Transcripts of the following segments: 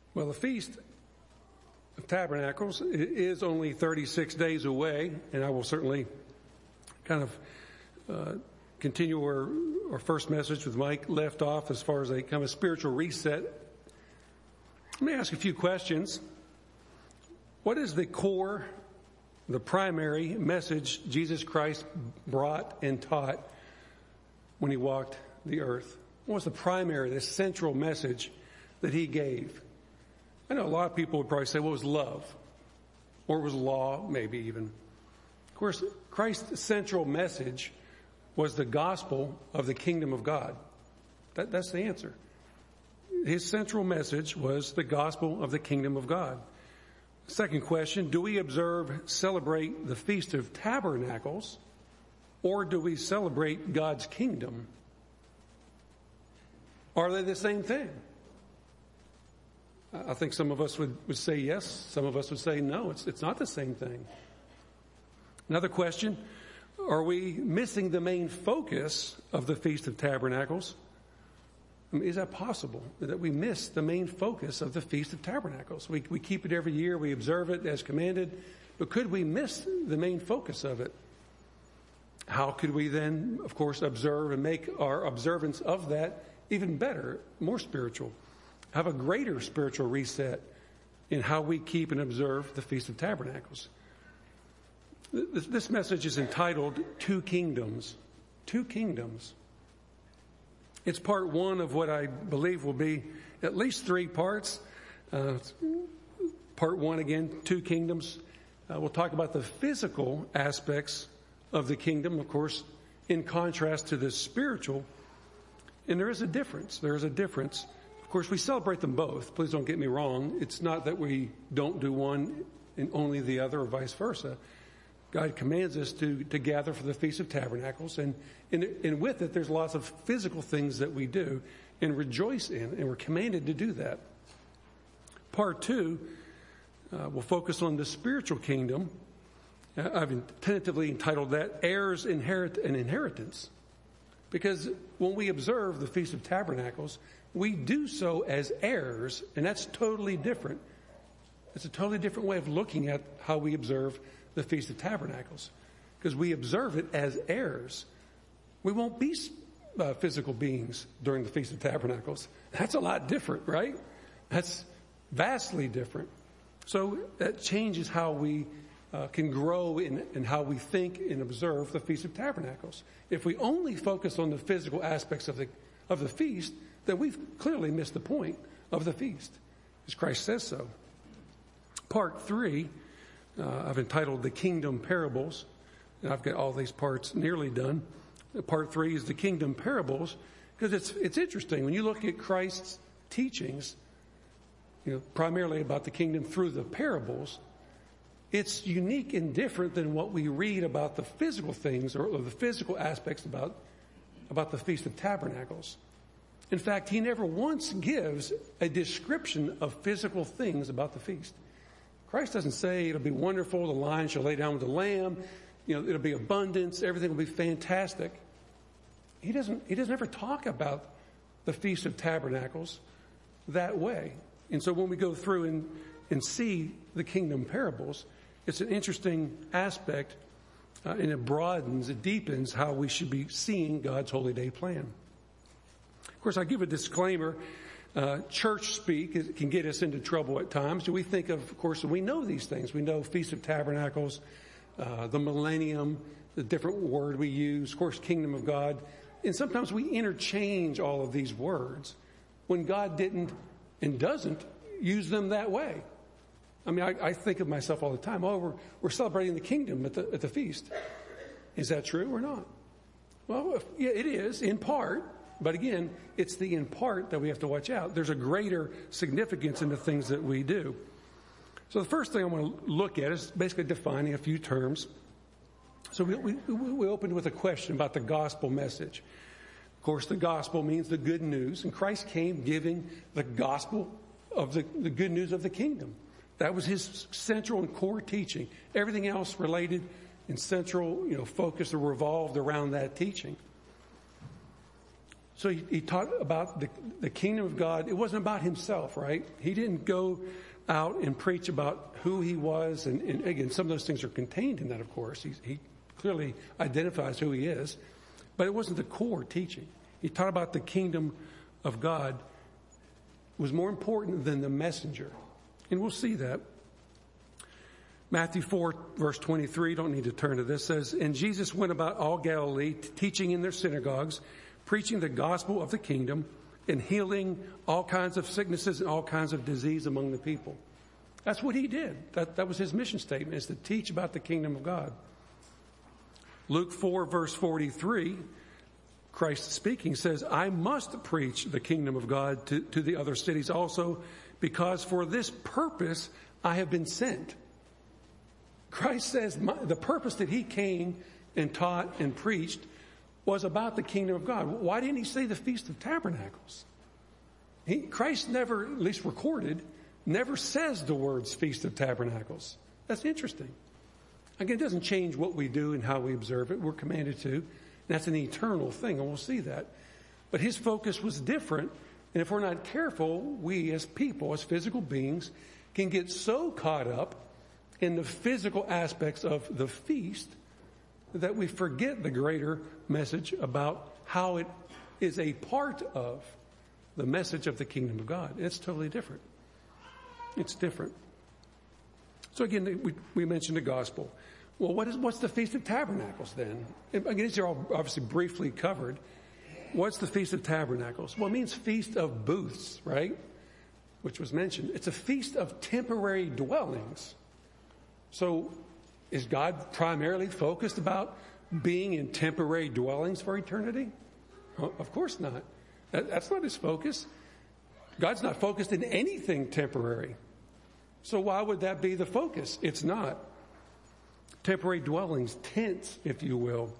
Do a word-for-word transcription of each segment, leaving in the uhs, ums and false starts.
Well, the Feast of Tabernacles is only thirty-six days away, and I will certainly kind of uh, continue our, our first message with Mike left off as far as a kind of a spiritual reset. Let me ask a few questions. What is the core, the primary message Jesus Christ brought and taught when he walked the earth? What was the primary, the central message that he gave? I know a lot of people would probably say, well, it was love, or it was law, maybe even. Of course, Christ's central message was the gospel of the kingdom of God. That, that's the answer. His central message was the gospel of the kingdom of God. Second question, do we observe, celebrate the Feast of Tabernacles, or do we celebrate God's kingdom? Are they the same thing? I think some of us would, would say yes. Some of us would say no, it's, it's not the same thing. Another question, are we missing the main focus of the Feast of Tabernacles? I mean, is that possible, that we miss the main focus of the Feast of Tabernacles? We, we keep it every year, we observe it as commanded, but could we miss the main focus of it? How could we then, of course, observe and make our observance of that even better, more spiritual? Have a greater spiritual reset in how we keep and observe the Feast of Tabernacles. This message is entitled Two Kingdoms. Two Kingdoms. It's part one of what I believe will be at least three parts. Uh, part one, again, Two Kingdoms. Uh, we'll talk about the physical aspects of the kingdom, of course, in contrast to the spiritual. And there is a difference. There is a difference. Of course, we celebrate them both. Please don't get me wrong. It's not that we don't do one and only the other or vice versa. God commands us to, to gather for the Feast of Tabernacles. And, and, and with it, there's lots of physical things that we do and rejoice in. And we're commanded to do that. Part two, uh, will focus on the spiritual kingdom. Uh, I've tentatively entitled that Heirs Inherit an Inheritance. Because when we observe the Feast of Tabernacles, we do so as heirs, and that's totally different. It's a totally different way of looking at how we observe the Feast of Tabernacles, because we observe it as heirs. We won't be uh, physical beings during the Feast of Tabernacles. That's a lot different, right? That's vastly different. So that changes how we uh, can grow in, in how we think and observe the Feast of Tabernacles. If we only focus on the physical aspects of the of the feast, then we've clearly missed the point of the feast, as Christ says so. Part three, uh, I've entitled The Kingdom Parables, and I've got all these parts nearly done. Part three is the Kingdom Parables, because it's it's interesting when you look at Christ's teachings, you know, primarily about the kingdom through the parables. It's unique and different than what we read about the physical things or, or the physical aspects about about the Feast of Tabernacles. In fact, he never once gives a description of physical things about the feast. Christ doesn't say it'll be wonderful, the lion shall lay down with the lamb, you know, it'll be abundance, everything will be fantastic. He doesn't, he doesn't ever talk about the Feast of Tabernacles that way. And so when we go through and, and see the kingdom parables, it's an interesting aspect, uh, and it broadens, it deepens how we should be seeing God's holy day plan. Of course, I give a disclaimer. Uh, church speak can get us into trouble at times. We think of, of course, we know these things. We know Feast of Tabernacles, uh, the millennium, the different word we use, of course, kingdom of God. And sometimes we interchange all of these words when God didn't and doesn't use them that way. I mean, I, I think of myself all the time. Oh, we're, we're celebrating the kingdom at the, at the feast. Is that true or not? Well, if, yeah, it is in part. But again, it's the in part that we have to watch out. There's a greater significance in the things that we do. So the first thing I want to look at is basically defining a few terms. So we, we, we opened with a question about the gospel message. Of course, the gospel means the good news, and Christ came giving the gospel of the, the good news of the kingdom. That was his central and core teaching. Everything else related and central, you know, focused or revolved around that teaching. So he, he taught about the, the kingdom of God. It wasn't about himself, right? He didn't go out and preach about who he was. And, and again, some of those things are contained in that, of course. He, he clearly identifies who he is. But it wasn't the core teaching. He taught about the kingdom of God was more important than the messenger. And we'll see that. Matthew four, verse twenty-three, don't need to turn to this, says, "And Jesus went about all Galilee, teaching in their synagogues, preaching the gospel of the kingdom, and healing all kinds of sicknesses and all kinds of disease among the people." That's what he did. That, that was his mission statement, is to teach about the kingdom of God. Luke four, verse forty-three, Christ speaking says, "I must preach the kingdom of God to, to the other cities also, because for this purpose I have been sent." Christ says my, the purpose that he came and taught and preached was about the kingdom of God. Why didn't he say the Feast of Tabernacles? He, Christ never, at least recorded, never says the words Feast of Tabernacles. That's interesting. Again, it doesn't change what we do and how we observe it. We're commanded to. And that's an eternal thing, and we'll see that. But his focus was different. And if we're not careful, we as people, as physical beings, can get so caught up in the physical aspects of the feast that we forget the greater message about how it is a part of the message of the kingdom of God. It's totally different. It's different. So again, we, we mentioned the gospel. Well, what is, what's the Feast of Tabernacles then? Again, these are all obviously briefly covered. What's the Feast of Tabernacles? Well, it means Feast of Booths, right? Which was mentioned. It's a feast of temporary dwellings. So is God primarily focused about being in temporary dwellings for eternity? Oh, of course not. That, that's not his focus. God's not focused in anything temporary. So why would that be the focus? It's not. Temporary dwellings, tents, if you will.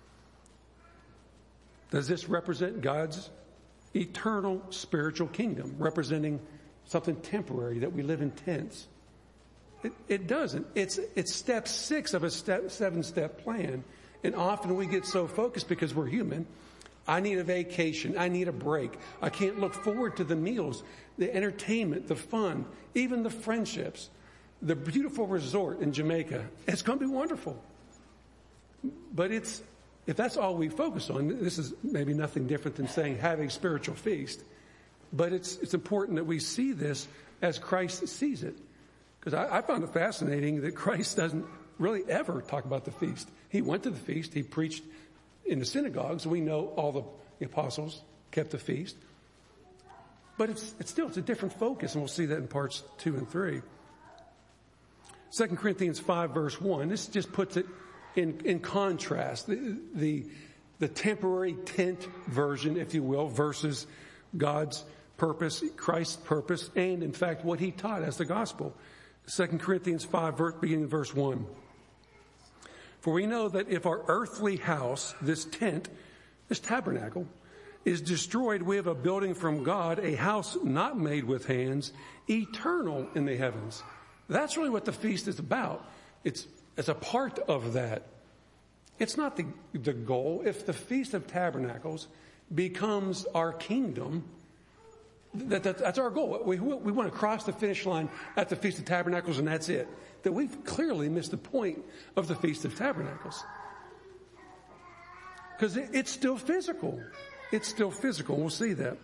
Does this represent God's eternal spiritual kingdom, representing something temporary that we live in tents? It, it doesn't. It's, it's step six of a step, seven-step plan. And often we get so focused because we're human. I need a vacation. I need a break. I can't look forward to the meals, the entertainment, the fun, even the friendships, the beautiful resort in Jamaica. It's going to be wonderful. But it's, if that's all we focus on, this is maybe nothing different than saying have a spiritual feast. But it's, it's important that we see this as Christ sees it. Because I, I found it fascinating that Christ doesn't really ever talk about the feast. He went to the feast. He preached in the synagogues. We know all the, the apostles kept the feast. But it's, it's still, it's a different focus, and we'll see that in parts two and three. Second Corinthians five, verse one, this just puts it in, in contrast. The, the, the temporary tent version, if you will, versus God's purpose, Christ's purpose, and in fact what he taught as the gospel. Second Corinthians five, beginning verse one. "For we know that if our earthly house, this tent, this tabernacle, is destroyed, we have a building from God, a house not made with hands, eternal in the heavens." That's really what the feast is about. It's, it's a part of that. It's not the, the goal. If the Feast of Tabernacles becomes our kingdom, That, that, that's our goal. We, we want to cross the finish line at the Feast of Tabernacles, and that's it. That we've clearly missed the point of the Feast of Tabernacles. Because it, it's still physical. It's still physical. We'll see that.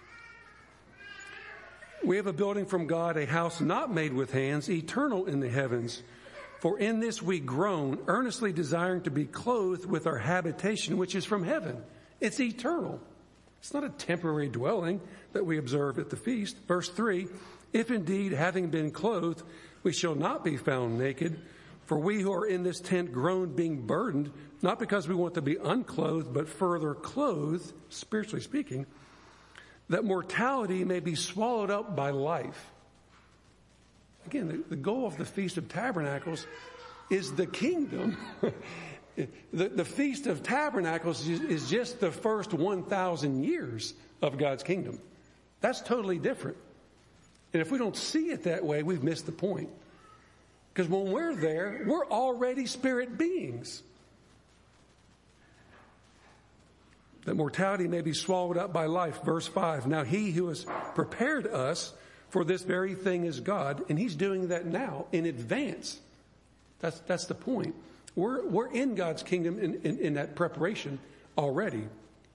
"We have a building from God, a house not made with hands, eternal in the heavens. For in this we groan, earnestly desiring to be clothed with our habitation, which is from heaven." It's eternal. It's not a temporary dwelling that we observe at the feast. Verse three, "If indeed, having been clothed, we shall not be found naked, for we who are in this tent groan, being burdened, not because we want to be unclothed, but further clothed, spiritually speaking, that mortality may be swallowed up by life." Again, the, the goal of the Feast of Tabernacles is the kingdom. The, the Feast of Tabernacles is, is just the first one thousand years of God's kingdom. That's totally different. And if we don't see it that way, we've missed the point. Because when we're there, we're already spirit beings. that mortality may be swallowed up by life. Verse five, now he who has prepared us for this very thing is God, and he's doing that now in advance. That's that's the point. We're we're in God's kingdom in, in, in that preparation already.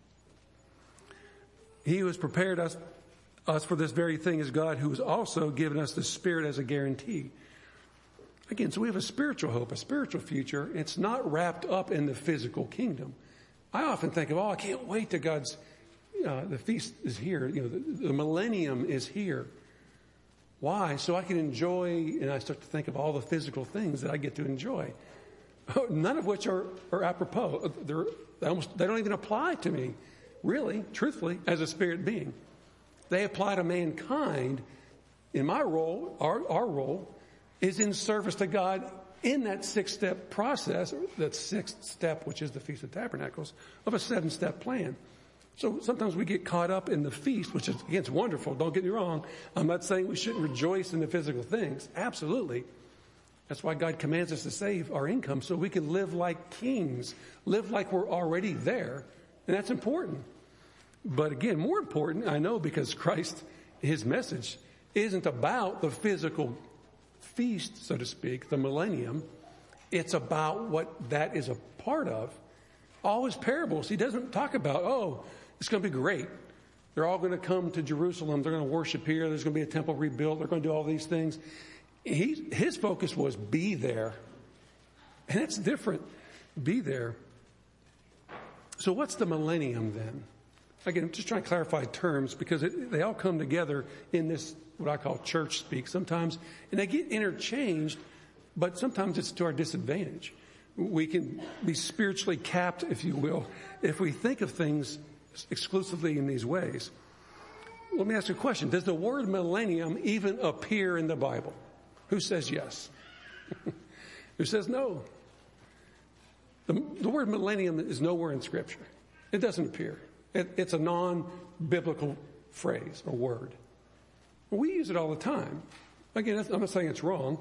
He who has prepared us us for this very thing is God, who has also given us the Spirit as a guarantee. Again, so we have a spiritual hope, a spiritual future. It's not wrapped up in the physical kingdom. I often think of, oh, I can't wait till God's, uh, the feast is here. You know, the, the millennium is here. Why? So I can enjoy, and I start to think of all the physical things that I get to enjoy, none of which are, are apropos. They're, they, almost, they don't even apply to me, really, truthfully, as a spirit being. They apply to mankind. In my role, our, our role, is in service to God in that six-step process, that sixth step, which is the Feast of Tabernacles, of a seven-step plan. So sometimes we get caught up in the feast, which is, again, it's wonderful. Don't get me wrong. I'm not saying we shouldn't rejoice in the physical things. Absolutely. That's why God commands us to save our income so we can live like kings, live like we're already there. And that's important. But again, more important, I know, because Christ, his message, isn't about the physical feast, so to speak, the millennium. It's about what that is a part of. All his parables, he doesn't talk about, oh, it's going to be great. They're all going to come to Jerusalem. They're going to worship here. There's going to be a temple rebuilt. They're going to do all these things. He, his focus was be there. And it's different. Be there. So what's the millennium then? Again, I'm just trying to clarify terms because it, they all come together in this, what I call church speak sometimes, and they get interchanged, but sometimes it's to our disadvantage. We can be spiritually capped, if you will, if we think of things exclusively in these ways. Let me ask you a question. Does the word millennium even appear in the Bible? Who says yes? Who says no? The, the word millennium is nowhere in Scripture. It doesn't appear. It, it's a non-biblical phrase or word. We use it all the time. Again, I'm not saying it's wrong.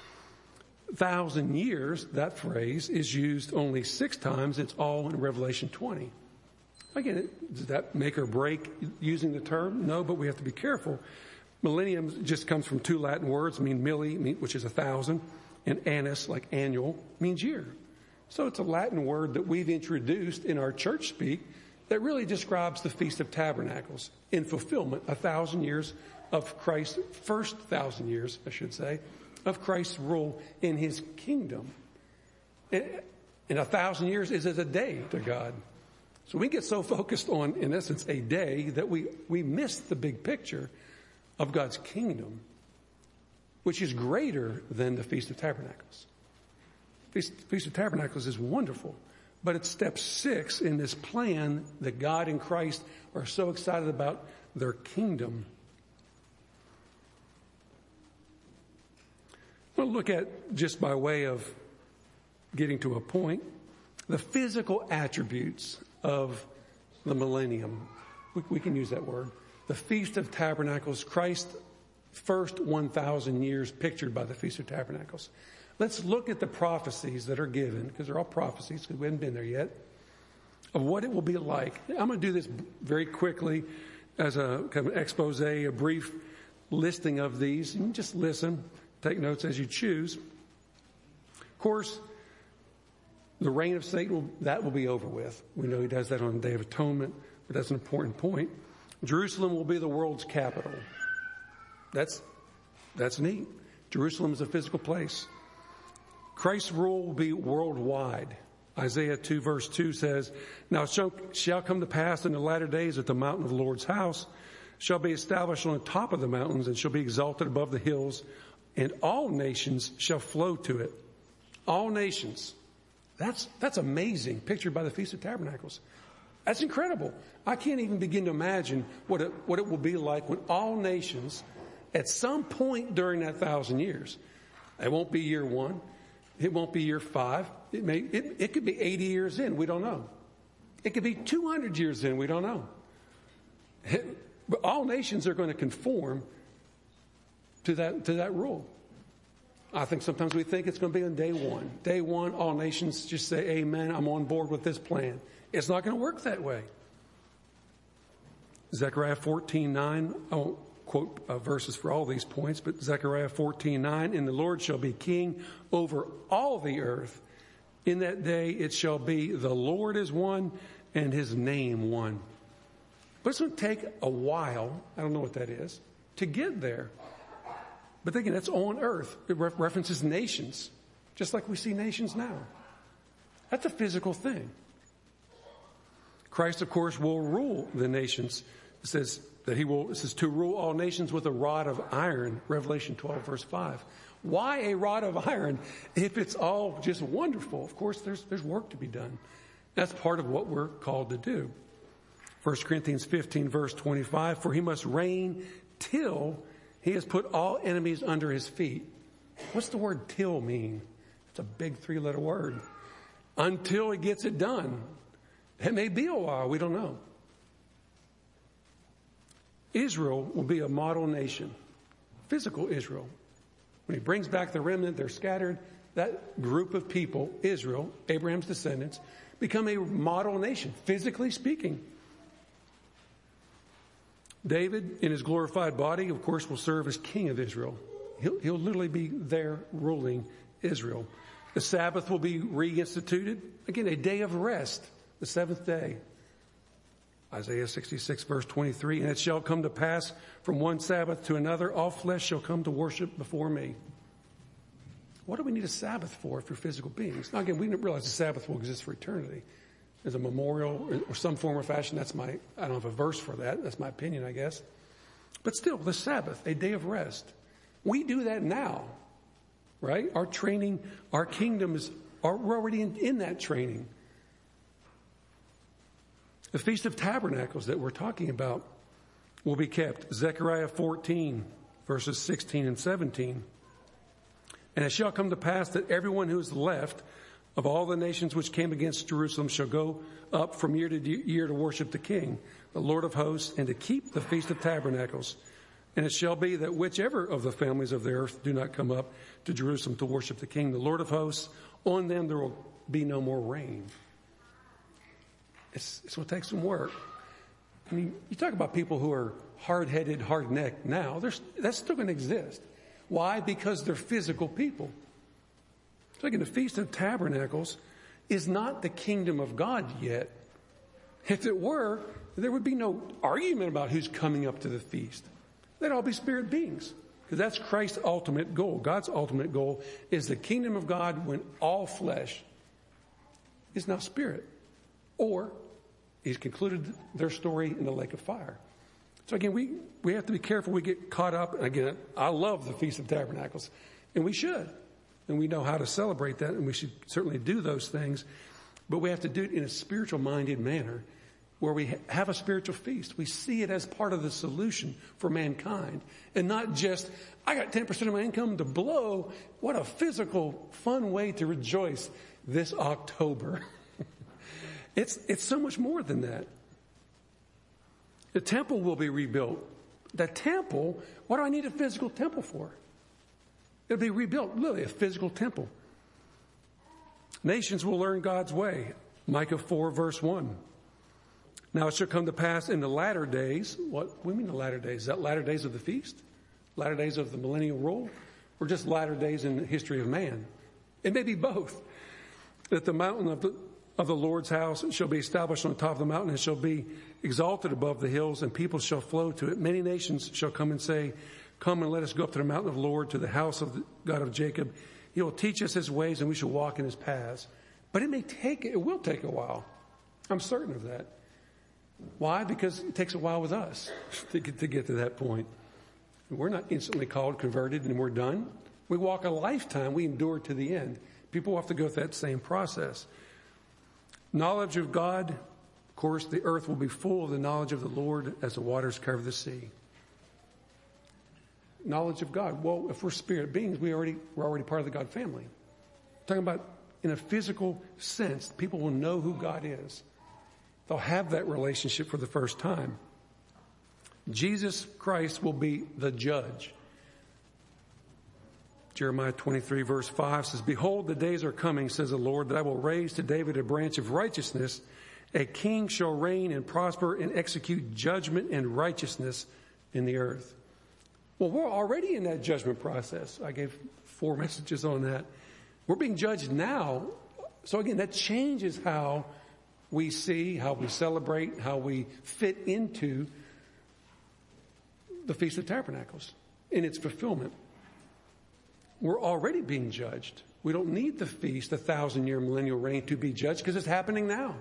Thousand years, that phrase is used only six times. It's all in Revelation twenty. Again, does that make or break using the term? No, but we have to be careful. Millennium just comes from two Latin words, mean milli, which is a thousand, and annus, like annual, means year. So it's a Latin word that we've introduced in our church speak that really describes the Feast of Tabernacles in fulfillment, a thousand years of Christ's, first thousand years, I should say, of Christ's rule in his kingdom. And, and a thousand years is as a day to God. So we get so focused on, in essence, a day that we, we miss the big picture of God's kingdom, which is greater than the Feast of Tabernacles. Feast, Feast of Tabernacles is wonderful, but it's step six in this plan that God and Christ are so excited about their kingdom. I want to look at, just by way of getting to a point, the physical attributes of the millennium. We, we can use that word. The Feast of Tabernacles, Christ's first one thousand years pictured by the Feast of Tabernacles. Let's look at the prophecies that are given, because they're all prophecies, because we haven't been there yet, of what it will be like. I'm going to do this very quickly as a kind of expose, a brief listing of these. You can just listen, take notes as you choose. Of course, the reign of Satan, will, that will be over with. We know he does that on the Day of Atonement, but that's an important point. Jerusalem will be the world's capital. That's, that's neat. Jerusalem is a physical place. Christ's rule will be worldwide. Isaiah two verse two says, now it shall, shall come to pass in the latter days that the mountain of the Lord's house shall be established on the top of the mountains and shall be exalted above the hills, and all nations shall flow to it. All nations. That's, that's amazing, pictured by the Feast of Tabernacles. That's incredible. I can't even begin to imagine what it, what it will be like when all nations, at some point during that thousand years, it won't be year one, it won't be year five, it may, it, it could be eighty years in, we don't know. It could be two hundred years in, we don't know. But all nations are going to conform to that, to that rule. I think sometimes we think it's going to be on day one. Day one, all nations just say, amen, I'm on board with this plan. It's not going to work that way. Zechariah fourteen nine, I won't quote uh, verses for all these points, but Zechariah fourteen nine, and the Lord shall be king over all the earth. In that day it shall be, the Lord is one and his name one. But it's going to take a while, I don't know what that is, to get there. But again, that's on earth. It re- references nations, just like we see nations now. That's a physical thing. Christ, of course, will rule the nations. It says that he will, it says to rule all nations with a rod of iron, Revelation twelve, verse five. Why a rod of iron if it's all just wonderful? Of course, there's, there's work to be done. That's part of what we're called to do. First Corinthians fifteen, verse twenty-five, for he must reign till he has put all enemies under his feet. What's the word till mean? It's a big three-letter word. Until he gets it done. It may be a while, we don't know. Israel will be a model nation. Physical Israel. When he brings back the remnant, they're scattered. That group of people, Israel, Abraham's descendants, become a model nation, physically speaking. David, in his glorified body, of course, will serve as king of Israel. He'll, he'll literally be there ruling Israel. The Sabbath will be reinstituted. Again, a day of rest, the seventh day. Isaiah sixty-six, verse twenty-three, and it shall come to pass from one Sabbath to another, all flesh shall come to worship before me. What do we need a Sabbath for if you're physical beings? Now, again, we didn't realize the Sabbath will exist for eternity. As a memorial or some form or fashion, that's my, I don't have a verse for that. That's my opinion, I guess. But still, the Sabbath, a day of rest. We do that now, right? Our training, our kingdoms are, we're already in, in that training. The Feast of Tabernacles that we're talking about will be kept. Zechariah fourteen, verses sixteen and seventeen. And it shall come to pass that everyone who is left of all the nations which came against Jerusalem shall go up from year to year to worship the King, the Lord of hosts, and to keep the Feast of Tabernacles. And it shall be that whichever of the families of the earth do not come up to Jerusalem to worship the King, the Lord of hosts, on them there will be no more rain. It's, it's going to take some work. I mean, you talk about people who are hard-headed, hard-necked now. That's still going to exist. Why? Because they're physical people. So again, the Feast of Tabernacles is not the kingdom of God yet. If it were, there would be no argument about who's coming up to the feast. They'd all be spirit beings. Because that's Christ's ultimate goal. God's ultimate goal is the kingdom of God when all flesh is now spirit. Or he's concluded their story in the lake of fire. So again, we, we have to be careful we get caught up. And again, I love the Feast of Tabernacles. And we should. And we know how to celebrate that, and we should certainly do those things. But we have to do it in a spiritual-minded manner where we have a spiritual feast. We see it as part of the solution for mankind. And not just, I got ten percent of my income to blow. What a physical, fun way to rejoice this October. it's, it's so much more than that. The temple will be rebuilt. The temple, what do I need a physical temple for? It'll be rebuilt, literally a physical temple. Nations will learn God's way. Micah four, verse one. Now it shall come to pass in the latter days. What, what do you mean the latter days? Is that latter days of the feast? Latter days of the millennial rule? Or just latter days in the history of man? It may be both. That the mountain of the, of the Lord's house shall be established on top of the mountain and shall be exalted above the hills, and people shall flow to it. Many nations shall come and say, come and let us go up to the mountain of the Lord, to the house of the God of Jacob. He will teach us his ways, and we shall walk in his paths. But it may take, it will take a while. I'm certain of that. Why? Because it takes a while with us to get to, get to that point. We're not instantly called, converted, and we're done. We walk a lifetime. We endure to the end. People have to go through that same process. Knowledge of God, of course, the earth will be full of the knowledge of the Lord as the waters cover the sea. Knowledge of God. Well, if we're spirit beings, we already, we're already part of the God family. I'm talking about in a physical sense, people will know who God is. They'll have that relationship for the first time. Jesus Christ will be the judge. Jeremiah twenty-three, verse five says, behold, the days are coming, says the Lord, that I will raise to David a branch of righteousness, A king shall reign and prosper and execute judgment and righteousness in the earth. Well, we're already in that judgment process. I gave four messages on that. We're being judged now. So again, that changes how we see, how we celebrate, how we fit into the Feast of Tabernacles in its fulfillment. We're already being judged. We don't need the feast, the thousand-year millennial reign, to be judged because it's happening now.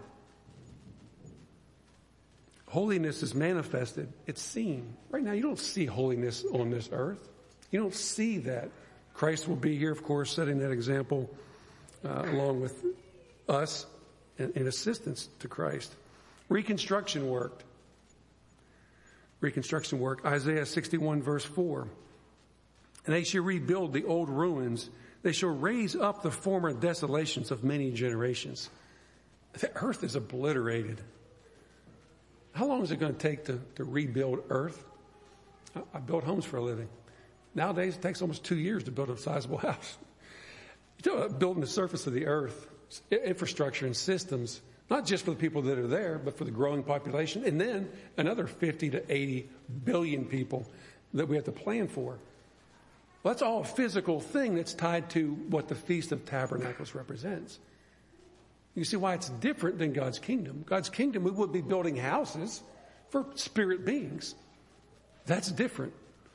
Holiness is manifested. It's seen. Right now, you don't see holiness on this earth. You don't see that. Christ will be here, of course, setting that example uh, along with us in, in assistance to Christ. Reconstruction worked. Reconstruction work. Isaiah sixty-one, verse four. And they shall rebuild the old ruins. They shall raise up the former desolations of many generations. The earth is obliterated. How long is it going to take to, to rebuild earth? I, I build homes for a living. Nowadays, it takes almost two years to build a sizable house. You know, building the surface of the earth, infrastructure and systems, not just for the people that are there, but for the growing population, and then another fifty to eighty billion people that we have to plan for. Well, that's all a physical thing that's tied to what the Feast of Tabernacles represents. You see why it's different than God's kingdom. God's kingdom, we would be building houses for spirit beings. That's different.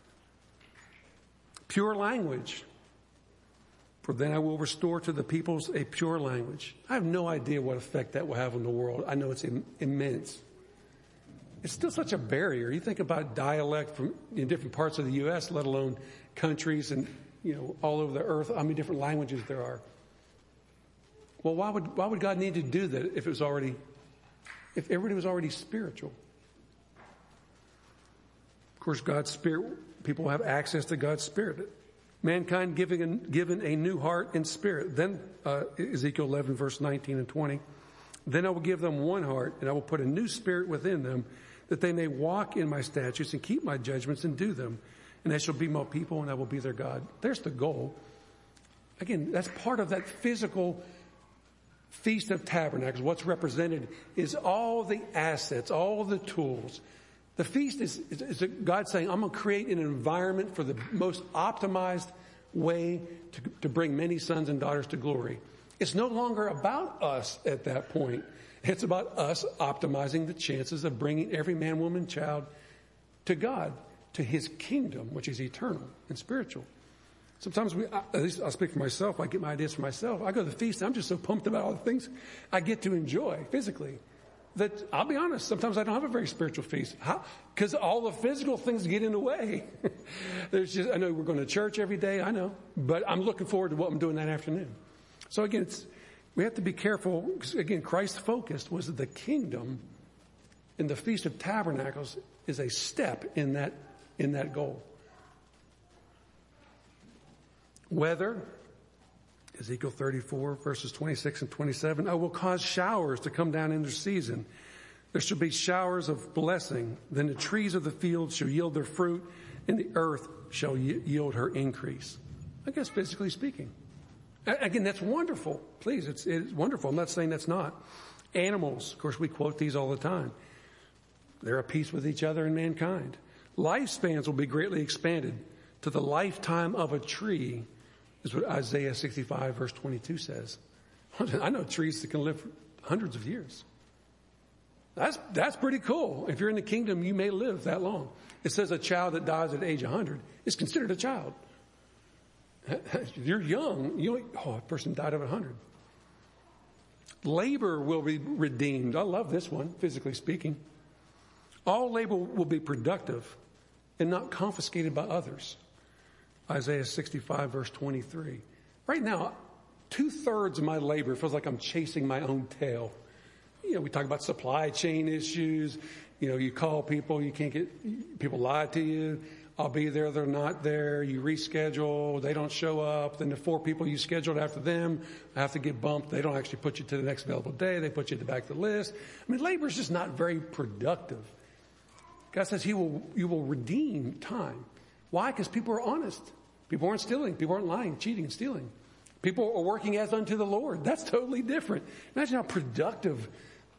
Pure language. For then I will restore to the peoples a pure language. I have no idea what effect that will have on the world. I know it's im- immense. It's still such a barrier. You think about dialect from in different parts of the U S, let alone countries and, you know, all over the earth, how many different languages there are. Well, why would why would God need to do that if it was already, if everybody was already spiritual? Of course, God's Spirit, people have access to God's Spirit. Mankind giving a, given a new heart and spirit. Then uh, Ezekiel eleven, verse nineteen and twenty. Then I will give them one heart, and I will put a new spirit within them, that they may walk in my statutes and keep my judgments and do them. And they shall be my people, and I will be their God. There's the goal. Again, that's part of that physical Feast of Tabernacles. What's represented is all the assets, all the tools. The feast is, is, is God saying, I'm going to create an environment for the most optimized way to, to bring many sons and daughters to glory. It's no longer about us at that point. It's about us optimizing the chances of bringing every man, woman, child to God, to his kingdom, which is eternal and spiritual. Sometimes we, at least I'll speak for myself. I get my ideas for myself. I go to the feast. I'm just so pumped about all the things I get to enjoy physically that I'll be honest. Sometimes I don't have a very spiritual feast. How? Because all the physical things get in the way. There's just, I know we're going to church every day. I know, but I'm looking forward to what I'm doing that afternoon. So again, it's, we have to be careful. Because again, Christ focused was the kingdom, and the Feast of Tabernacles is a step in that, in that goal. Weather, Ezekiel thirty-four, verses twenty-six and twenty-seven. I will cause showers to come down in their season. There shall be showers of blessing. Then the trees of the field shall yield their fruit, and the earth shall yield her increase. I guess physically speaking. Again, that's wonderful. Please, it's, it's wonderful. I'm not saying that's not. Animals, of course, we quote these all the time. They're at peace with each other and mankind. Lifespans will be greatly expanded to the lifetime of a tree, is what Isaiah sixty-five, verse twenty-two says. I know trees that can live for hundreds of years. That's, that's pretty cool. If you're in the kingdom, you may live that long. It says a child that dies at age one hundred is considered a child. You're young. You oh, a person died at one hundred. Labor will be redeemed. I love this one, physically speaking. All labor will be productive and not confiscated by others. Isaiah sixty-five, verse twenty-three. Right now, two-thirds of my labor feels like I'm chasing my own tail. You know, we talk about supply chain issues. You know, you call people, you can't get, people lie to you. I'll be there, they're not there. You reschedule, they don't show up. Then the four people you scheduled after them have to get bumped. They don't actually put you to the next available day. They put you at the back of the list. I mean, labor is just not very productive. God says he will, you will redeem time. Why? Because people are honest. People aren't stealing. People aren't lying, cheating, and stealing. People are working as unto the Lord. That's totally different. Imagine how productive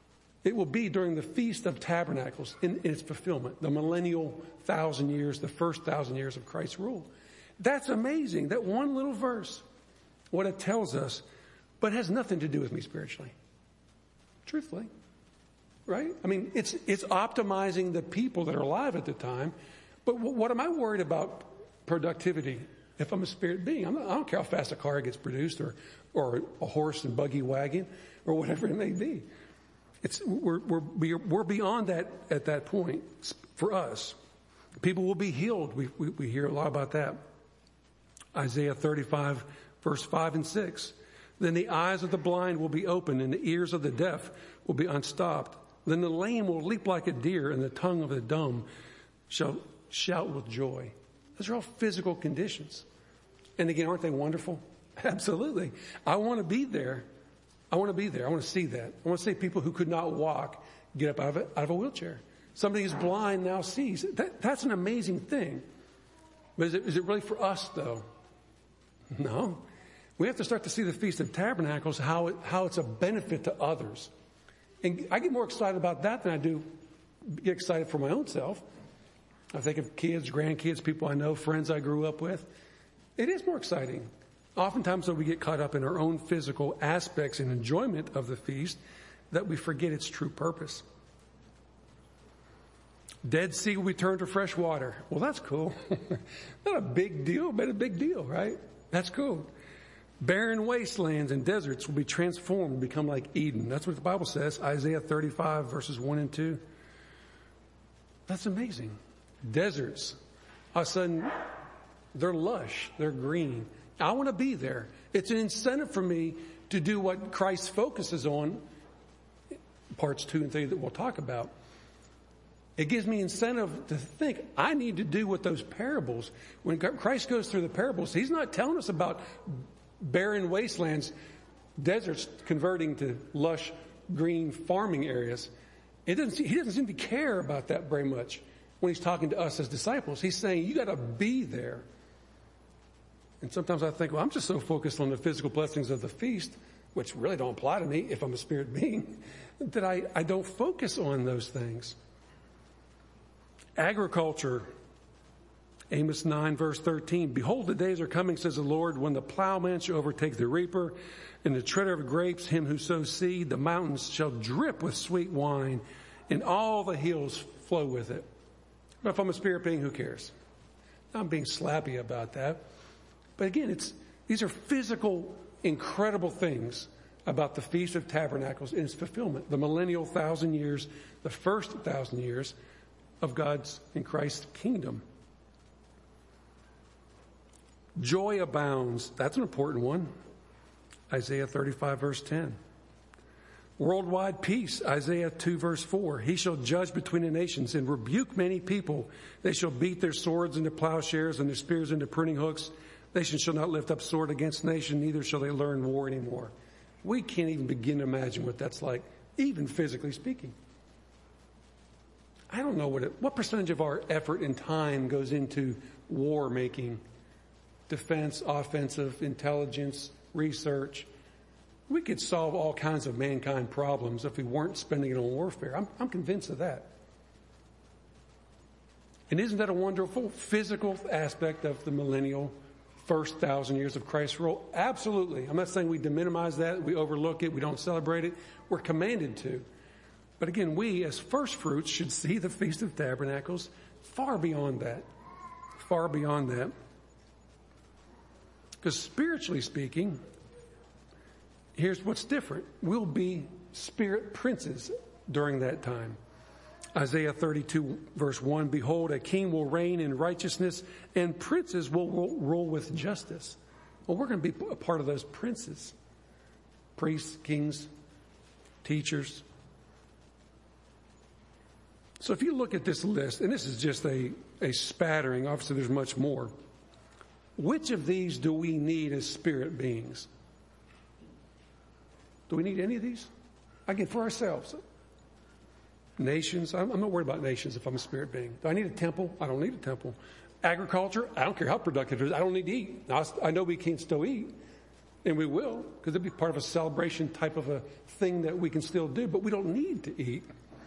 It will be during the Feast of Tabernacles in, in its fulfillment, the millennial thousand years, the first thousand years of Christ's rule. That's amazing. That one little verse, what it tells us, but it has nothing to do with me spiritually. Truthfully. Right? I mean, it's it's optimizing the people that are alive at the time. But w- what am I worried about productivity if I'm a spirit being? I'm not, I don't care how fast a car gets produced or, or a horse and buggy wagon or whatever it may be. It's we're we're we're beyond that at that point for us. People will be healed. We we, we hear a lot about that. Isaiah thirty-five, verse five and six. Then the eyes of the blind will be opened and the ears of the deaf will be unstopped. Then the lame will leap like a deer and the tongue of the dumb shall shout with joy. Those are all physical conditions. And again, aren't they wonderful? Absolutely. I want to be there. I want to be there. I want to see that. I want to see people who could not walk get up out of, it, out of a wheelchair. Somebody who's blind now sees. That, that's an amazing thing. But is it, is it really for us, though? No. We have to start to see the Feast of Tabernacles, how it, how it's a benefit to others. And I get more excited about that than I do get excited for my own self. I think of kids, grandkids, people I know, friends I grew up with. It is more exciting. Oftentimes, though, we get caught up in our own physical aspects and enjoyment of the feast that we forget its true purpose. Dead Sea will be turned to fresh water. Well, that's cool. Not a big deal, but a big deal, right? That's cool. Barren wastelands and deserts will be transformed and become like Eden. That's what the Bible says, Isaiah thirty-five, verses one and two. That's amazing. Deserts, all of a sudden, they're lush, they're green. I want to be there. It's an incentive for me to do what Christ focuses on, parts two and three that we'll talk about. It gives me incentive to think I need to do what those parables, when Christ goes through the parables, he's not telling us about barren wastelands, deserts converting to lush green farming areas. It doesn't, he doesn't seem to care about that very much when he's talking to us as disciples. He's saying you got to be there. And sometimes I think, well, I'm just so focused on the physical blessings of the feast, which really don't apply to me if I'm a spirit being, that I, I don't focus on those things. Agriculture, Amos nine, verse thirteen. Behold, the days are coming, says the Lord, when the plowman shall overtake the reaper, and the treader of grapes him who sows seed. The mountains shall drip with sweet wine, and all the hills flow with it. But if I'm a spirit being, who cares? I'm being slappy about that. But again, it's these are physical, incredible things about the Feast of Tabernacles and its fulfillment. The millennial thousand years, the first thousand years of God's and Christ's kingdom. Joy abounds. That's an important one. Isaiah thirty-five, verse ten. Worldwide peace. Isaiah two, verse four. He shall judge between the nations and rebuke many people. They shall beat their swords into plowshares and their spears into pruning hooks. Nation shall not lift up sword against nation, neither shall they learn war anymore. We can't even begin to imagine what that's like, even physically speaking. I don't know what it, what percentage of our effort and time goes into war making, defense, offensive, intelligence, research. We could solve all kinds of mankind problems if we weren't spending it on warfare. I'm, I'm convinced of that. And isn't that a wonderful physical aspect of the millennial first thousand years of Christ's rule? Absolutely. I'm not saying we minimize that, we overlook it, we don't celebrate it. We're commanded to. But again, we as first fruits should see the Feast of Tabernacles far beyond that. Far beyond that. Because spiritually speaking, here's what's different. We'll be spirit princes during that time. Isaiah thirty-two, verse one, behold, a king will reign in righteousness, and princes will rule with justice. Well, we're going to be a part of those princes. Priests, kings, teachers. So if you look at this list, and this is just a, a spattering, obviously there's much more. Which of these do we need as spirit beings? Do we need any of these? Again, for ourselves. Nations, I'm, I'm not worried about nations if I'm a spirit being. Do I need a temple? I don't need a temple. Agriculture, I don't care how productive it is. I don't need to eat. Now, I know we can still eat. And we will, because it'll be part of a celebration type of a thing that we can still do, but we don't need to eat.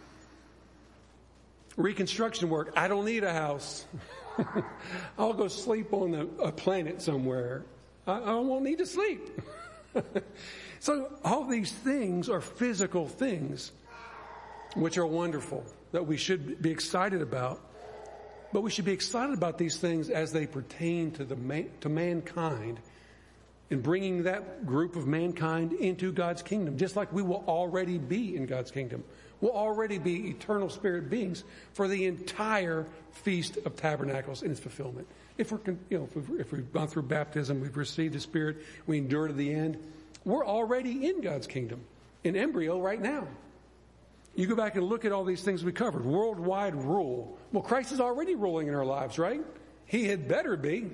Reconstruction work. I don't need a house. I'll go sleep on a, a planet somewhere. I, I won't need to sleep. So all these things are physical things, which are wonderful, that we should be excited about. But we should be excited about these things as they pertain to the man, to mankind, and bringing that group of mankind into God's kingdom, just like we will already be in God's kingdom. We'll already be eternal spirit beings for the entire Feast of Tabernacles in its fulfillment. If we're, you know, if we've, if we've gone through baptism, we've received the Spirit, we endure to the end, we're already in God's kingdom, in embryo right now. You go back and look at all these things we covered. Worldwide rule. Well, Christ is already ruling in our lives, right? He had better be.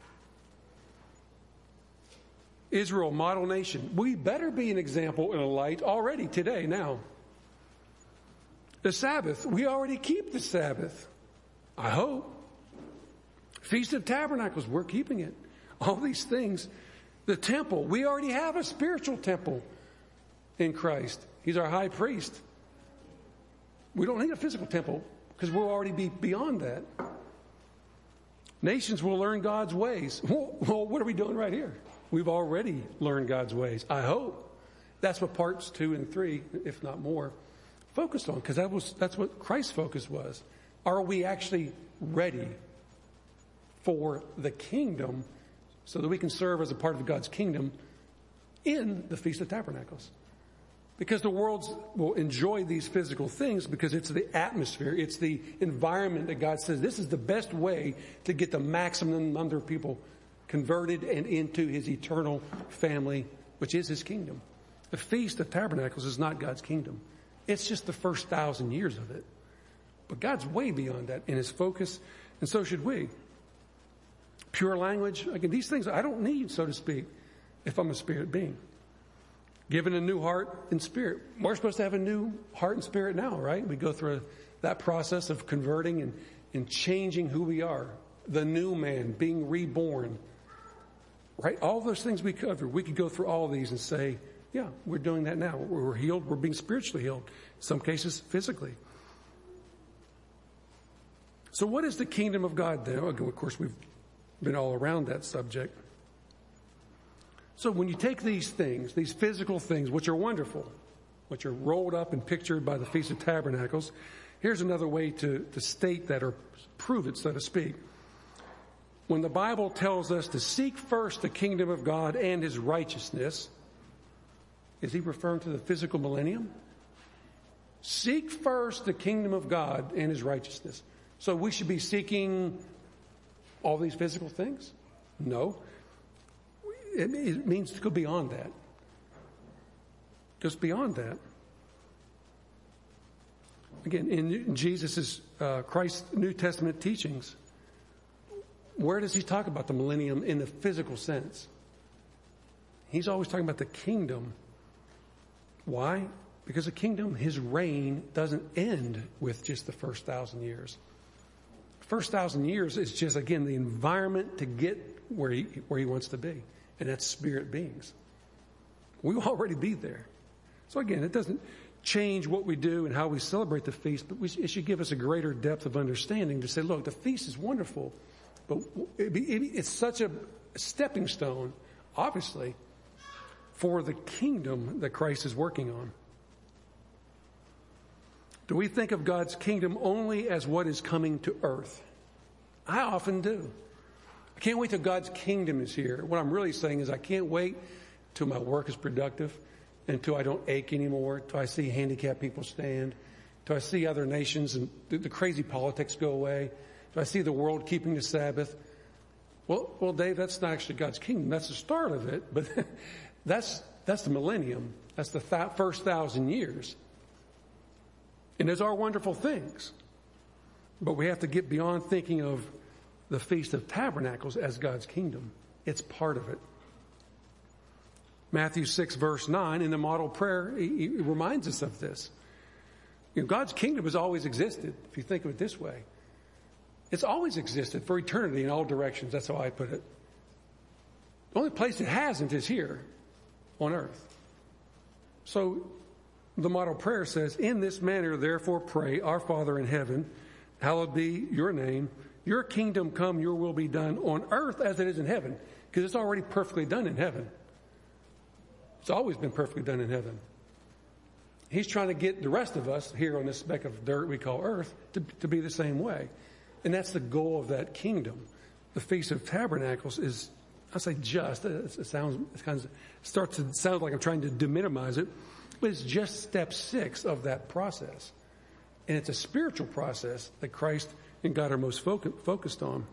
Israel, model nation. We better be an example and a light already today, now. The Sabbath. We already keep the Sabbath. I hope. Feast of Tabernacles. We're keeping it. All these things. The temple. We already have a spiritual temple in Christ. He's our high priest. We don't need a physical temple because we'll already be beyond that. Nations will learn God's ways. Well, what are we doing right here? We've already learned God's ways. I hope. That's what parts two and three, if not more, focused on, because that was that's what Christ's focus was. Are we actually ready for the kingdom so that we can serve as a part of God's kingdom in the Feast of Tabernacles? Because the world will enjoy these physical things because it's the atmosphere, it's the environment that God says this is the best way to get the maximum number of people converted and into his eternal family, which is his kingdom. The Feast of Tabernacles is not God's kingdom. It's just the first thousand years of it. But God's way beyond that in his focus, and so should we. Pure language, again, these things I don't need, so to speak, if I'm a spirit being. Given a new heart and spirit. We're supposed to have a new heart and spirit now, right? We go through that process of converting and, and changing who we are. The new man, being reborn. Right? All those things we covered. We could go through all of these and say, yeah, we're doing that now. We're healed. We're being spiritually healed. In some cases, physically. So what is the kingdom of God then? Of course, we've been all around that subject. So when you take these things, these physical things, which are wonderful, which are rolled up and pictured by the Feast of Tabernacles, here's another way to, to state that or prove it, so to speak. When the Bible tells us to seek first the kingdom of God and his righteousness, is he referring to the physical millennium? Seek first the kingdom of God and his righteousness. So we should be seeking all these physical things? No. It means to go beyond that. Goes beyond that. Again, in Jesus' uh, Christ's New Testament teachings, where does he talk about the millennium in the physical sense? He's always talking about the kingdom. Why? Because the kingdom, his reign, doesn't end with just the first thousand years. First thousand years is just, again, the environment to get where he, where he wants to be. And that's spirit beings. We will already be there. So again, it doesn't change what we do and how we celebrate the feast, but we, it should give us a greater depth of understanding to say, look, the feast is wonderful, but it be, it, it's such a stepping stone, obviously, for the kingdom that Christ is working on. Do we think of God's kingdom only as what is coming to earth? I often do. I can't wait till God's kingdom is here. What I'm really saying is I can't wait till my work is productive, until I don't ache anymore, till I see handicapped people stand, till I see other nations and the, the crazy politics go away, till I see the world keeping the Sabbath. Well, well, Dave, that's not actually God's kingdom. That's the start of it, but that's that's the millennium. That's the th- first thousand years. And those are wonderful things. But we have to get beyond thinking of the Feast of Tabernacles as God's kingdom. It's part of it. Matthew six, verse nine, in the model prayer, he, he reminds us of this. You know, God's kingdom has always existed, if you think of it this way. It's always existed for eternity in all directions. That's how I put it. The only place it hasn't is here. on earth. So the model prayer says, in this manner, therefore, pray, our Father in heaven, hallowed be your name. Your kingdom come, your will be done on earth as it is in heaven. Because it's already perfectly done in heaven. It's always been perfectly done in heaven. He's trying to get the rest of us here on this speck of dirt we call earth to, to be the same way. And that's the goal of that kingdom. The Feast of Tabernacles is, I say just, it sounds, it kind of starts to sound like I'm trying to deminimize it, but it's just step six of that process. And it's a spiritual process that Christ and God are most focused on.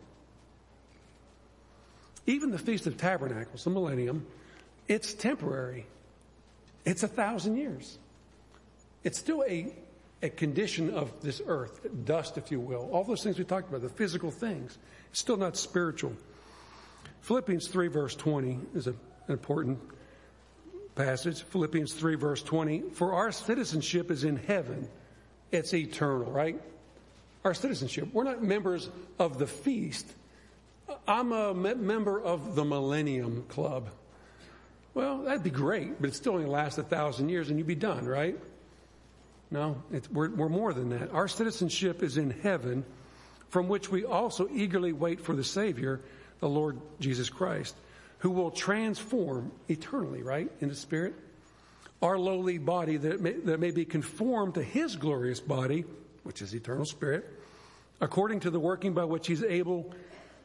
Even the Feast of Tabernacles, the millennium, it's temporary. It's a thousand years. It's still a, a condition of this earth, dust, if you will. All those things we talked about, the physical things. It's still not spiritual. Philippians three, verse twenty is a, an important passage. Philippians three, verse twenty. For our citizenship is in heaven. It's eternal, right? Our citizenship. We're not members of the feast. I'm a me- member of the Millennium Club. Well, that'd be great, but it still only lasts a thousand years and you'd be done, right? No, it's, we're, we're more than that. Our citizenship is in heaven, from which we also eagerly wait for the Savior, the Lord Jesus Christ, who will transform eternally, right, in the Spirit, our lowly body that may, that may be conformed to His glorious body, which is eternal Spirit, according to the working by which He's able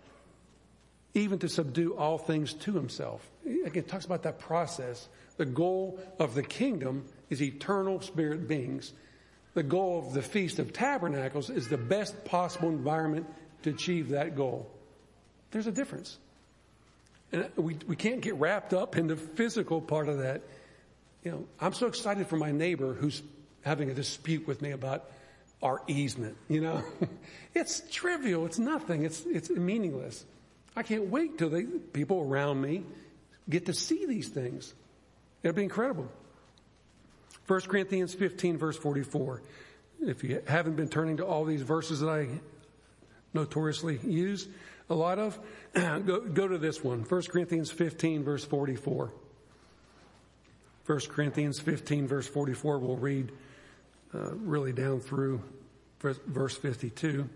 even to subdue all things to Himself. Again, it talks about that process. The goal of the kingdom is eternal spirit beings. The goal of the Feast of Tabernacles is the best possible environment to achieve that goal. There's a difference. And we, we can't get wrapped up in the physical part of that. You know, I'm so excited for my neighbor who's having a dispute with me about our easement, you know. It's trivial. It's nothing. It's, it's meaningless. I can't wait till the people around me get to see these things. It'll be incredible. First Corinthians fifteen, verse forty-four. If you haven't been turning to all these verses that I notoriously use a lot of, go, go to this one. First Corinthians fifteen, verse forty-four. First Corinthians fifteen, verse forty-four, we'll read uh, really down through verse fifty-two,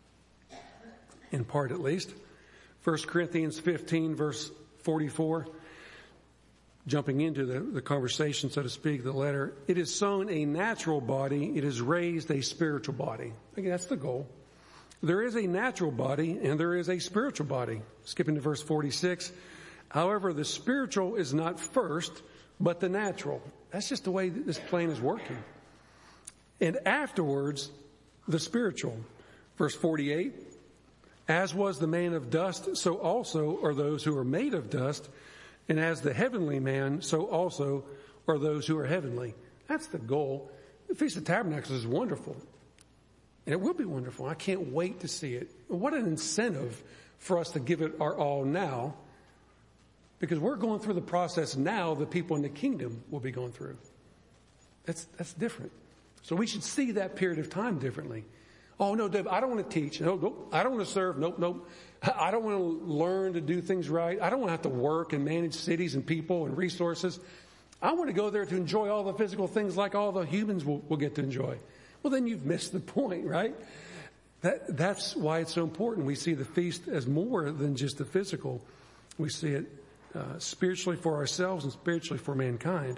in part at least. First Corinthians fifteen, verse forty-four, jumping into the, the conversation, so to speak, the letter. It is sown a natural body, it is raised a spiritual body. Again, that's the goal. There is a natural body and there is a spiritual body. Skipping to verse forty-six. However, the spiritual is not first, but the natural. That's just the way this plan is working. And afterwards, the spiritual. Verse forty-eight. As was the man of dust, so also are those who are made of dust. And as the heavenly man, so also are those who are heavenly. That's the goal. The Feast of Tabernacles is wonderful. And it will be wonderful. I can't wait to see it. What an incentive for us to give it our all now. Because we're going through the process now the people in the kingdom will be going through. That's, that's different. So we should see that period of time differently. Oh, no, Dave, I don't want to teach. No, nope. I don't want to serve. Nope, nope. I don't want to learn to do things right. I don't want to have to work and manage cities and people and resources. I want to go there to enjoy all the physical things like all the humans will, will get to enjoy. Well, then you've missed the point, right? That, that's why it's so important. We see the feast as more than just the physical. We see it uh, spiritually for ourselves and spiritually for mankind.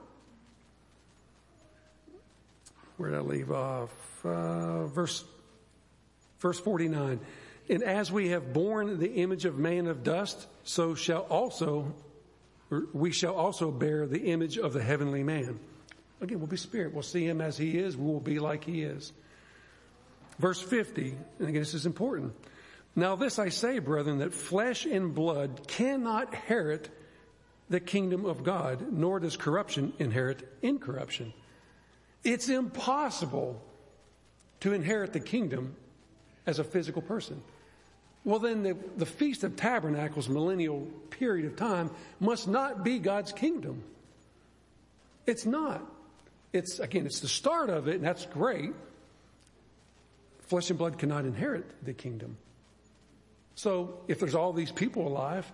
Where did I leave off? Uh, verse, verse forty-nine. And as we have borne the image of man of dust, so shall also, we shall also bear the image of the heavenly man. Again, we'll be spirit. We'll see him as he is. We will be like he is. Verse fifty, and again, this is important. Now this I say, brethren, that flesh and blood cannot inherit the kingdom of God, nor does corruption inherit incorruption. It's impossible to inherit the kingdom as a physical person. Well, then the, the Feast of Tabernacles, millennial period of time, must not be God's kingdom. It's not. It's, again, it's the start of it, and that's great. Flesh and blood cannot inherit the kingdom. So if there's all these people alive,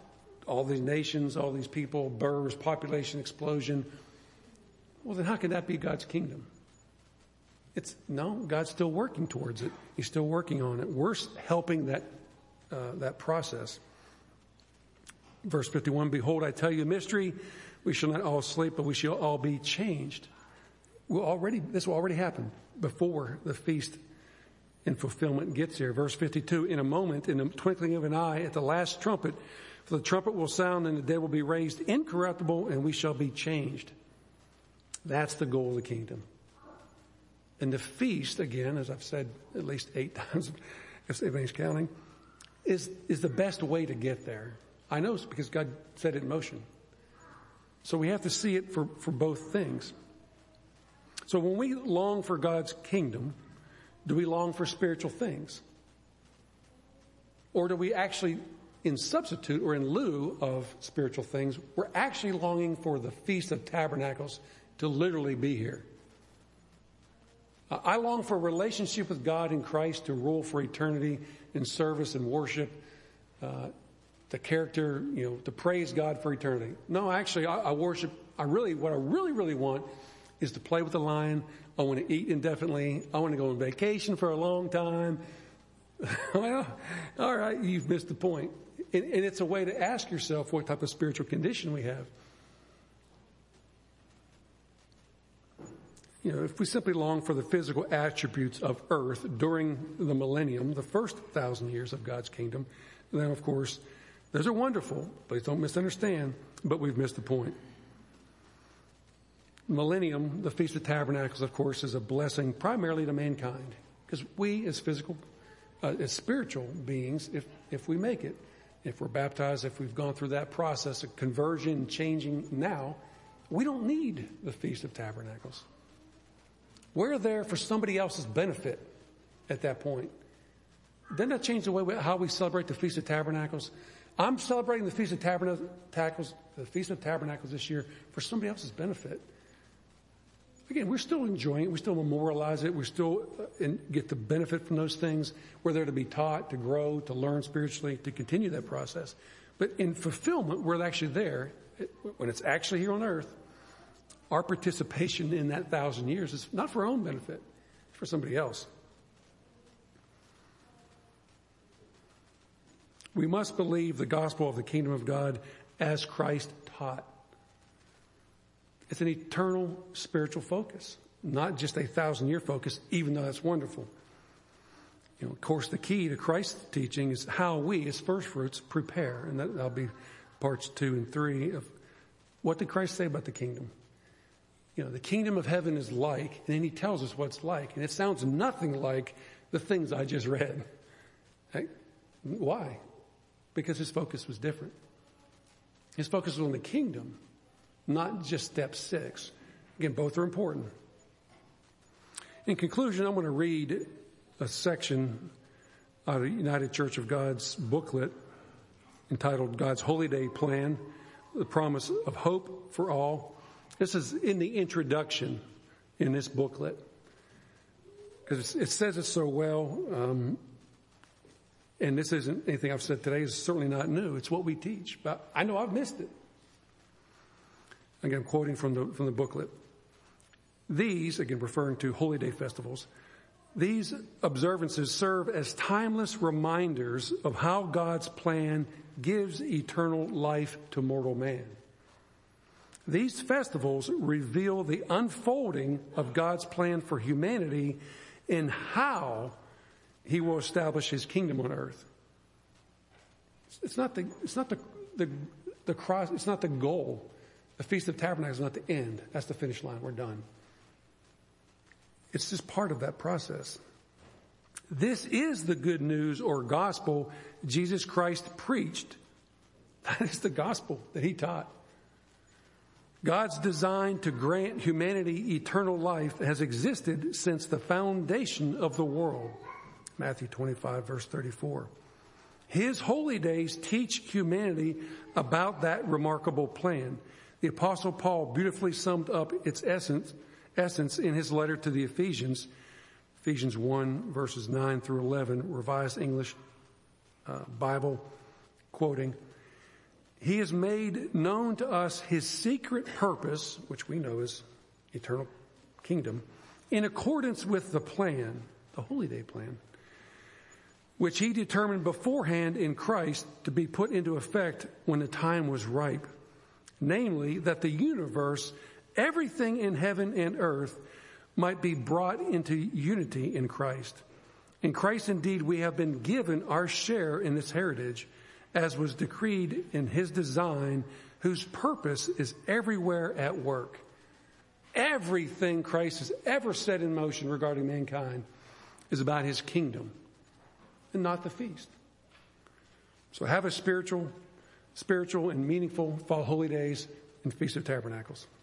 all these nations, all these people, births, population explosion. Well, then how can that be God's kingdom? It's no, God's still working towards it. He's still working on it. We're helping that uh, that process. Verse fifty-one, behold, I tell you a mystery. We shall not all sleep, but we shall all be changed. We'll already, this will already happen before the feast and fulfillment gets here. Verse fifty-two, in a moment, in the twinkling of an eye, at the last trumpet, for the trumpet will sound and the dead will be raised incorruptible and we shall be changed. That's the goal of the kingdom. And the feast, again, as I've said at least eight times, if anybody's counting, is, is the best way to get there. I know it's because God set it in motion. So we have to see it for, for both things. So when we long for God's kingdom, do we long for spiritual things? Or do we actually, in substitute or in lieu of spiritual things, we're actually longing for the Feast of Tabernacles to literally be here? I long for a relationship with God in Christ to rule for eternity in service and worship, uh, the character, you know, to praise God for eternity. No, actually, I, I worship, I really, what I really, really want is to play with the lion. I want to eat indefinitely. I want to go on vacation for a long time. Well, all right, you've missed the point. And, and it's a way to ask yourself what type of spiritual condition we have. You know, if we simply long for the physical attributes of earth during the millennium, the first thousand years of God's kingdom, then of course, those are wonderful. Please don't misunderstand, but we've missed the point. Millennium, the Feast of Tabernacles, of course, is a blessing primarily to mankind. Because we as physical, uh, as spiritual beings, if, if we make it, if we're baptized, if we've gone through that process of conversion, changing now, we don't need the Feast of Tabernacles. We're there for somebody else's benefit at that point. Doesn't that change the way we, how we celebrate the Feast of Tabernacles? I'm celebrating the Feast of Tabernacles, the Feast of Tabernacles this year for somebody else's benefit. Again, we're still enjoying it. We still memorialize it. We still in, get the benefit from those things. We're there to be taught, to grow, to learn spiritually, to continue that process. But in fulfillment, we're actually there. When it's actually here on earth, our participation in that thousand years is not for our own benefit. It's for somebody else. We must believe the gospel of the kingdom of God as Christ taught. It's an eternal spiritual focus, not just a thousand-year focus, even though that's wonderful. You know, of course, the key to Christ's teaching is how we, as first fruits, prepare. And that, that'll be parts two and three of what did Christ say about the kingdom. You know, the kingdom of heaven is like, and then he tells us what it's like. And it sounds nothing like the things I just read. Right? Why? Because his focus was different. His focus was on the kingdom, not just step six. Again, both are important. In conclusion, I'm going to read a section out of United Church of God's booklet entitled God's Holy Day Plan, the Promise of Hope for All. This is in the introduction in this booklet because it says it so well. Um, and this isn't anything I've said today. It's certainly not new. It's what we teach. But I know I've missed it. Again, quoting from the from the booklet. These, again, referring to holy day festivals, these observances serve as timeless reminders of how God's plan gives eternal life to mortal man. These festivals reveal the unfolding of God's plan for humanity and how he will establish his kingdom on earth. It's not the, it's not the, the, the cross, it's not the goal. The Feast of Tabernacles is not the end. That's the finish line. We're done. It's just part of that process. This is the good news or gospel Jesus Christ preached. That is the gospel that he taught. God's design to grant humanity eternal life has existed since the foundation of the world. Matthew twenty-five, verse thirty-four. His holy days teach humanity about that remarkable plan. The Apostle Paul beautifully summed up its essence, essence in his letter to the Ephesians, Ephesians one, verses nine through eleven, Revised English uh, Bible, quoting, He has made known to us his secret purpose, which we know is eternal kingdom, in accordance with the plan, the Holy Day plan, which he determined beforehand in Christ to be put into effect when the time was ripe. Namely, that the universe, everything in heaven and earth, might be brought into unity in Christ. In Christ, indeed, we have been given our share in this heritage, as was decreed in his design, whose purpose is everywhere at work. Everything Christ has ever set in motion regarding mankind is about his kingdom and not the feast. So have a spiritual, spiritual and meaningful fall holy days and Feast of Tabernacles.